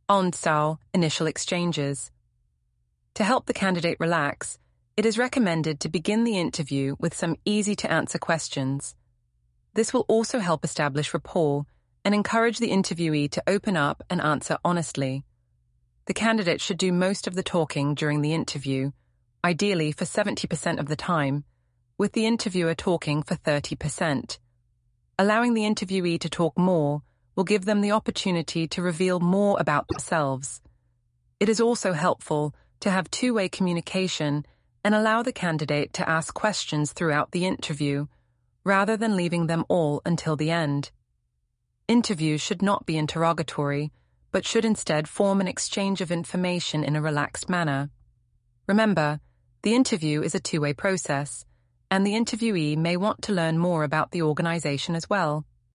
on-style initial exchanges. To help the candidate relax, it is recommended to begin the interview with some easy-to-answer questions. This will also help establish rapport and encourage the interviewee to open up and answer honestly. The candidate should do most of the talking during the interview, ideally for 70% of the time, with the interviewer talking for 30%. Allowing the interviewee to talk more will give them the opportunity to reveal more about themselves. It is also helpful to have two-way communication and allow the candidate to ask questions throughout the interview, rather than leaving them all until the end. Interviews should not be interrogatory, but should instead form an exchange of information in a relaxed manner. Remember, the interview is a two-way process, and the interviewee may want to learn more about the organization as well.